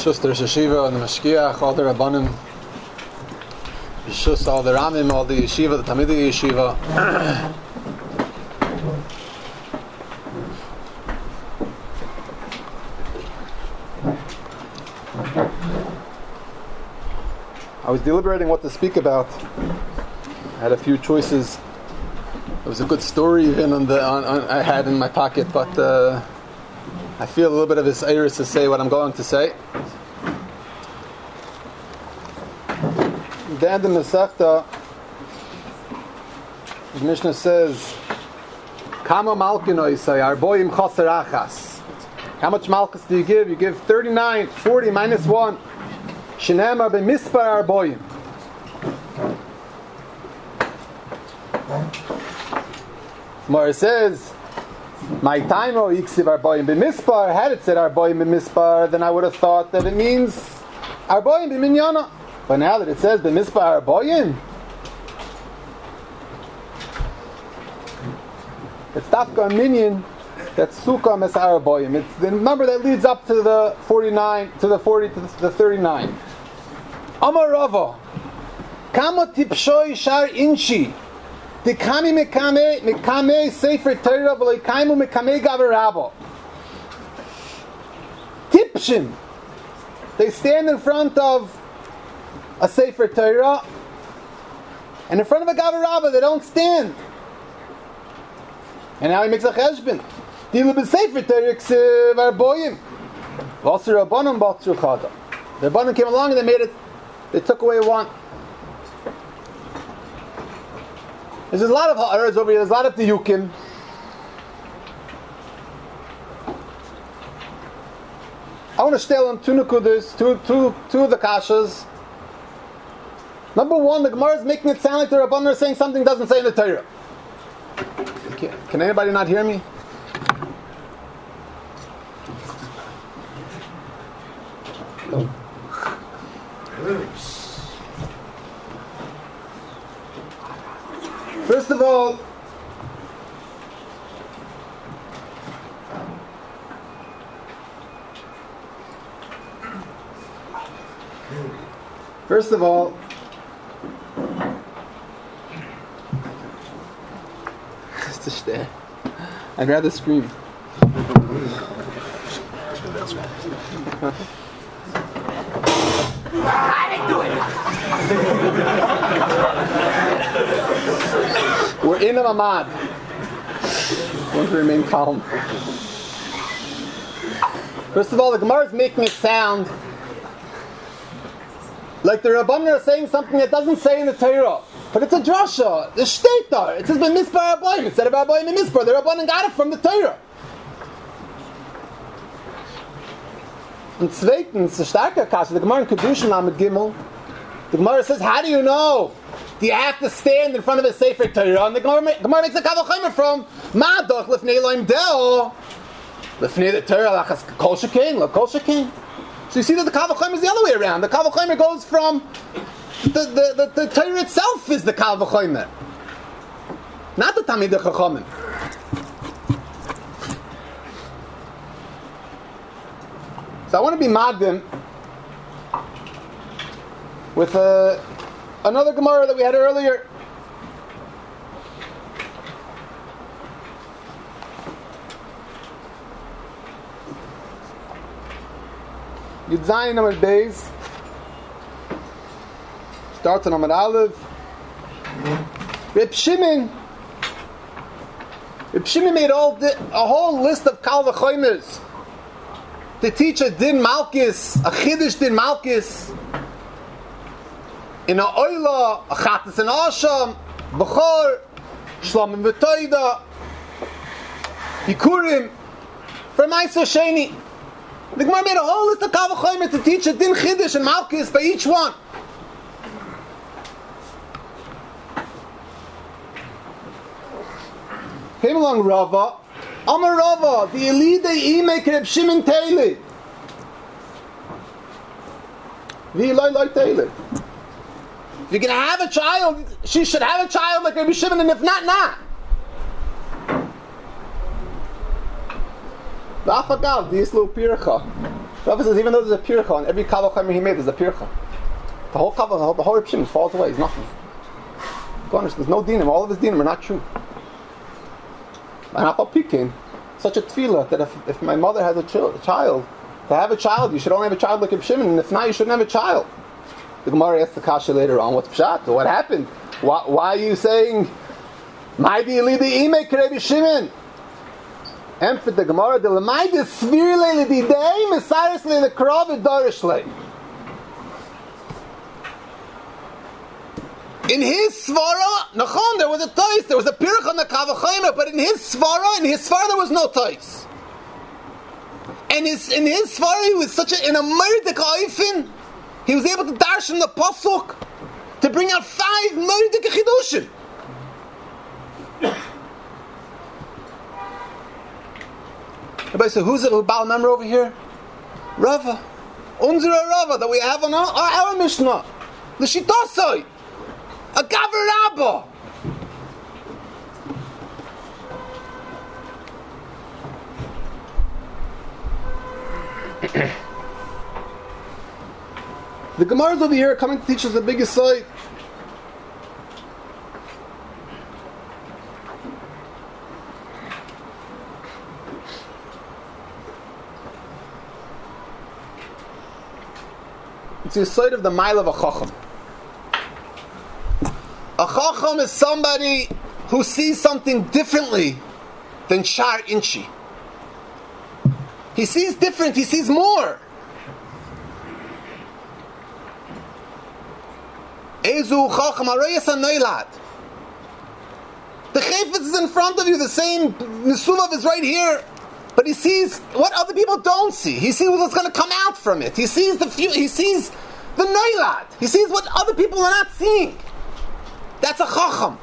B'shus the Rosh Hashiva and the Mashkiach, all the Rabbanim, B'shus all the Ramim, all the Yeshiva, the Talmidei Yeshiva. I was deliberating what to speak about. I had a few choices. It was a good story even I had in my pocket, but I feel a little bit of this iris to say what I'm going to say. The end of the Masechta, the Mishnah says, Kama malkinoi say, arboim chaser achas. How much malchus do you give? You give 39, 40 minus 1. Shenema b'mispar arboim. Gemara says, my time o iksiv arboim b'mispar. Had it said arboim b'mispar, then I would have thought that it means arboim b'minyana. But now that it says b'mispar arboim, it's tafka minyan. That's sukkah mes arboim. It's the number that leads up to the 49, to the 40, to the 39. Amar Rava, kama tipshoi shar inchi. Dekami mekame sefer Torah v'leikaimu mekame gavarabo. Tipshim. They stand in front of a sefer Torah, and in front of a gavarabo they don't stand. And now he makes a cheshbon. Dilu b'sefer Torah ksiv arboim. V'asur rabbanon b'atzur chada. The rabbanon came along and they made it. They took away one. There's a lot of ha'aras over here. There's a lot of diyukim. I want to stay on two nukudas, two of the kashas. Number one, the Gemara is making it sound like the Rabbanan are saying something doesn't say in the Torah. Can anybody not hear me? No. First of all, I'd rather scream. I didn't do it. We're in a mamad. We want to remain calm. First of all, the Gemara is making it sound like the Rabbanan are saying something that doesn't say in the Torah. But it's a drasha. The shteitar. It says b'mispar arboim instead of arboim b'mispar. The Rabbanan got it from the Torah. And zweitens, the starker kasha, the Gemara in Kedushin Lamed Gimel, the Gemara says, how do you know? Do you have to stand in front of a Sefer Torah? And the Gemara makes a kavachomer from Ma'adoch lefnei Elohim deo lefnei the Torah lachas kol shekein lo kol shekein. So you see that the kavachomer is the other way around. The kavachomer goes from the Torah itself is the kavachomer, not the Talmidei Chachamim. So I want to be magdim with another Gemara that we had earlier. Yud Zayin Amud Beis starts on Amud Aleph. Reb Shimon made a whole list of kal v'choimers to teach a din malchus, a chiddush din malchus, in a oila, a chatas and asham, b'chor, shlomim v'toida, yikurim, for Ma'aser Sheni. The Gemara made a whole list of kal v'chomer to teach a din chiddush and malchus by each one. Came along Rava. Amar Rava, the Elida Imek Reb Shimon Teile. The Eloi Teile. If you're going to have a child, she should have a child like Reb Shimon, and if not, not. V'afagav, Di'islu Pircha. Rabbi says even though there's a pircha on every kal v'chomer he made, there's a pircha. The whole Reb Shimon falls away. He's nothing. There's no dinim. All of his dinim are not true. And Apal Pikin, such a tefillah that if my mother has a child, to have a child, you should only have a child like Reb Shimon, and if not, you shouldn't have a child. The Gemara asks the kasha later on, what's pshat? What happened? Why are you saying, "My di'ilidi ime Reb Shimon"? And for the Gemara, the lemay the svir le'lididei mesaris le'lekrov edorish le. In his svara, nachon, there was a tois, there was a pirch on the kal v'chomer, but in his svara there was no tois. And in his svara, he was in a murdik oifin, he was able to darshan the pasuk to bring out 5 murdik chidushim. Everybody said, who's the Baal member over here? Rava. Unzera Rava that we have on our Mishnah. The Shitasai. A Gaver Rabba. The Gemaras over here are coming to teach us the biggest side. It's the side of the mile of a chacham. A chacham is somebody who sees something differently than shar inchi. He sees different, he sees more. Ezu chacham arayas hanoilad. The chayfetz is in front of you, the same nesuvav is right here, but he sees what other people don't see. He sees what's going to come out from it. He sees the noilad. He sees what other people are not seeing. That's a chacham.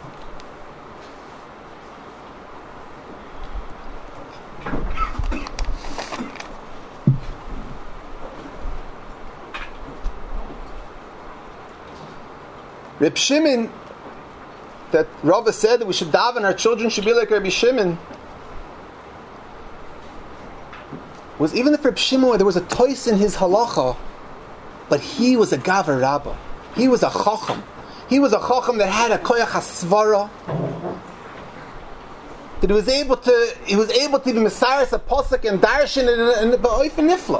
Reb Shimon, that Rava said that we should daven, our children should be like Reb Shimon, was even if Reb Shimon, there was a tois in his halacha, but he was a gaver rabba. He was a chacham. He was a chacham that had a koyach hasvara. That he was able to be mesaris a posuk and darshan and ba'oif nifla.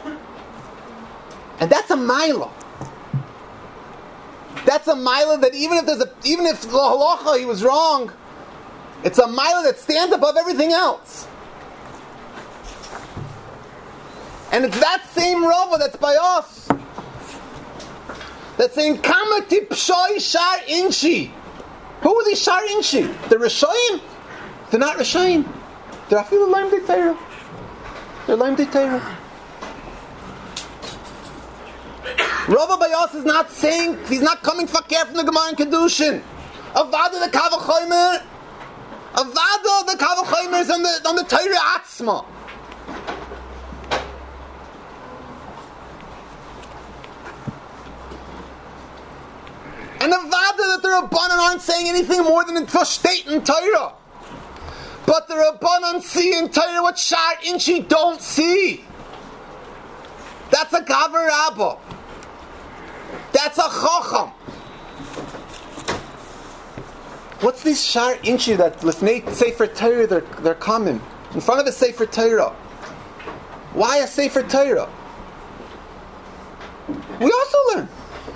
And that's a maila. That's a maila that even if the halacha he was wrong, it's a maila that stands above everything else. And it's that same Rava that's by us that's saying Kamati Pshoi Shar Inchi. Who are these Shar Inchi? The Rishayim? They're not Rishayim. They're Afilu Laim De Teira. They're Laim De Teira. Rava Bayos is not saying, he's not coming fakir from the Gemara and Kedushin. Avada the Kal V'chomer. Avada the Kal V'chomer is on the Teira Atzma. And the Vada that the Rabbanan aren't saying anything more than in state in Torah. But the Rabbanan see in Torah what Shar Inchi don't see. That's a Gaver Rabba. That's a Chacham. What's this Shar Inchi that Lifnei Sefer Torah they're coming? In front of a Sefer Torah. Why a Sefer Torah? We also learn.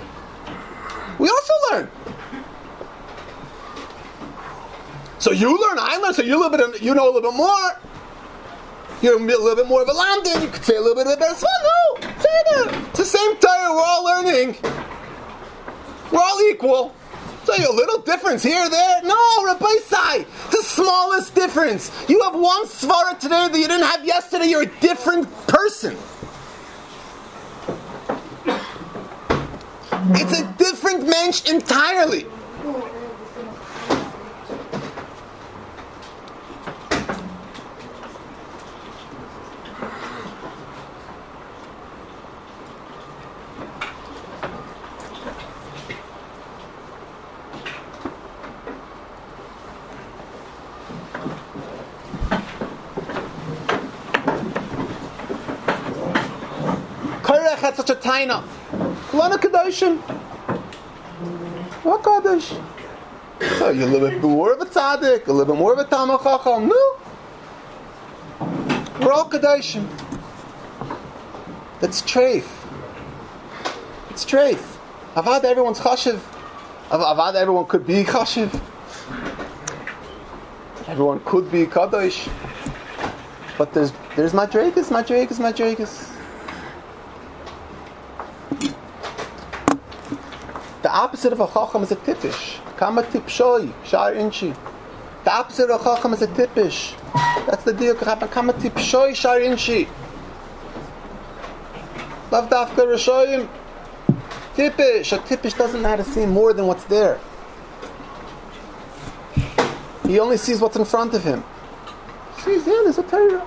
So you learn, I learn, so you know a little bit more. You're a little bit more of a lamdan, you could say a little bit of a better. No, say that. It's the same Torah, we're all learning. We're all equal. So a little difference here, there. No, Rabbi Sai, the smallest difference. You have one svara today that you didn't have yesterday, you're a different person. It's a different mensch entirely. had such a taina. Kulana Kedoshim. What Kaddish? So you're a little bit more of a tzaddik, a little bit more of a Talmid Chacham. No. We're all Kedoshim. That's treif. It's treif. Avad everyone's chashiv. Avad everyone could be chashiv. Everyone could be kadosh. But there's madregas. The opposite of a chacham is a tippish. Kama tipshoi, shar inchi. The opposite of a chacham is a tippish. That's the deal. Kama tipshoi, shar inchi. Lav dafka rishoyim. Tippish. A tippish doesn't know how to see more than what's there. He only sees what's in front of him. Sees, yeah, there's a Torah.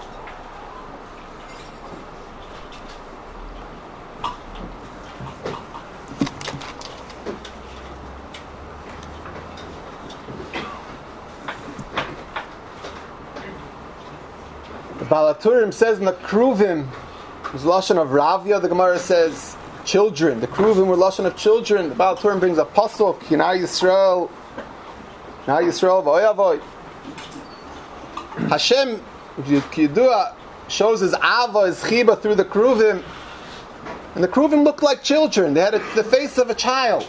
The Balaturim says in the Kruvim, there's lashon of Ravya. The Gemara says children. The Kruvim were lashon of children. The Balaturim brings a pasuk, Yina Yisrael. Now Yisrael v'oyavoy. Hashem, Yidua, shows his ava, his chiba through the Kruvim. And the Kruvim looked like children. They had the face of a child.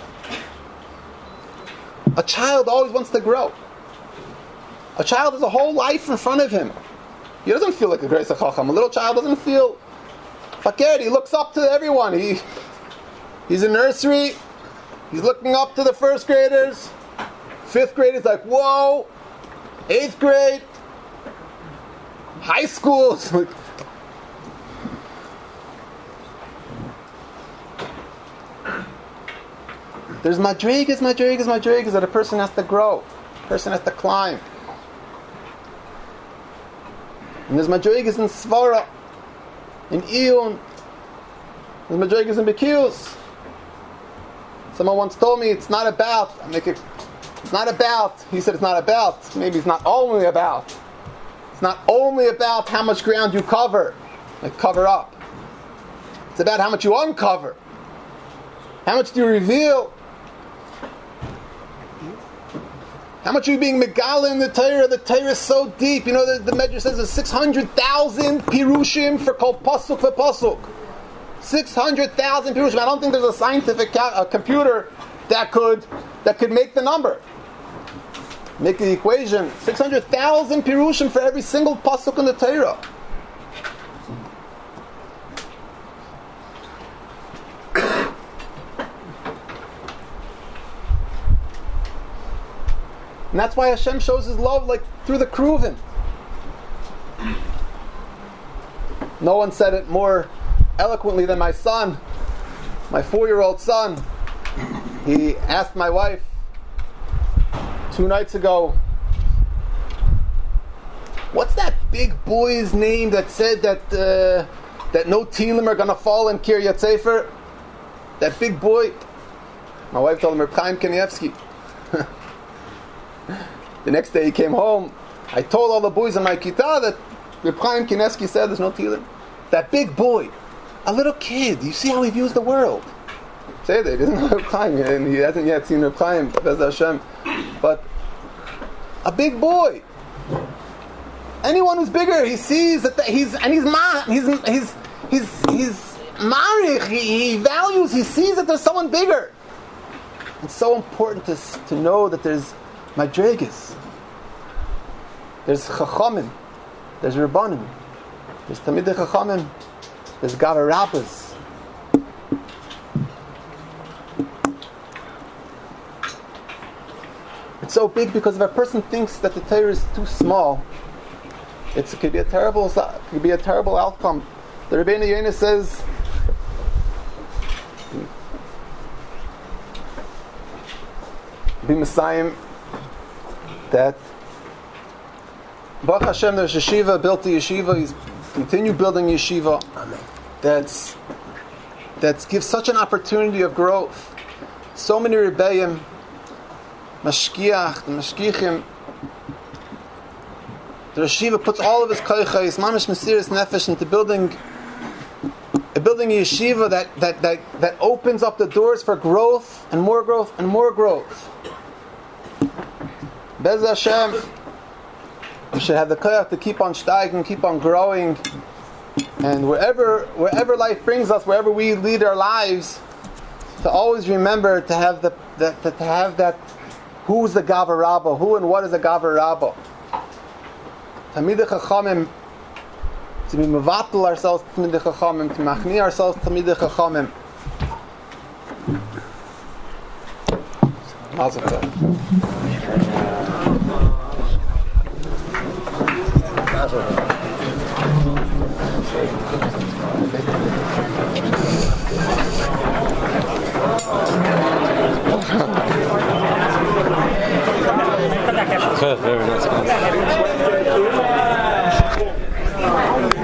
A child always wants to grow. A child has a whole life in front of him. He doesn't feel like a Greis HaChacham. A little child doesn't feel fakir. He looks up to everyone. He's in nursery. He's looking up to the first graders. Fifth grade is like, whoa. Eighth grade. High school. There's madrigas that a person has to grow. A person has to climb. And there's madrigas in Svara, in Iyun. There's madrigas in Bekius. Someone once told me it's not about, it's not about, he said it's not about, maybe it's not only about. It's not only about how much ground you cover, like cover up. It's about how much you uncover. How much do you reveal? How much are you being megala in the Torah? The Torah is so deep. You know, the Medrash says there's 600,000 pirushim for kol pasuk for pasuk. 600,000 pirushim. I don't think there's a scientific computer that could make the number. Make the equation. 600,000 pirushim for every single pasuk in the Torah. And that's why Hashem shows His love like through the Kruvim. No one said it more eloquently than my son, my 4-year-old son. He asked my wife 2 nights ago, what's that big boy's name that said that no Tilim are going to fall in Kiryat Sefer? That big boy. My wife told him, Reb Chaim Kanievsky. The next day he came home. I told all the boys in my kita that Reb Chaim Kanievsky said there's no Tilim. That big boy, a little kid. You see how he views the world. Say that he doesn't know Reb Chaim, and he hasn't yet seen Reb Chaim, Bez Hashem. But a big boy. Anyone who's bigger, he sees that he's marich. He values. He sees that there's someone bigger. It's so important to know that there's madregas. There's chachamim. There's rabbanim. There's tamidei chachamim. There's gavar rabbas. It's so big because if a person thinks that the Torah is too small, it could be a terrible outcome. The Rebbeinu Yonah says, B'Mesayim, that Baruch Hashem, there's yeshiva, built a yeshiva, he's continued building yeshiva. Amen. That gives such an opportunity of growth. So many rebbeim, mashkiach, mashkichim. The yeshiva puts all of his koicha, his mamish mesiris nefesh into building building a yeshiva that opens up the doors for growth and more growth and more growth. Bez Hashem, we should have the koyach to keep on steiging, keep on growing, and wherever life brings us, wherever we lead our lives, to always remember to have that. Who's the Gavar Rabba? Who and what is the Gavar Rabba? Tamidei Chachamim, to be mevatel ourselves to Tamidei Chachamim, to machni ourselves to Tamidei Chachamim. Mazel tov. Very nice.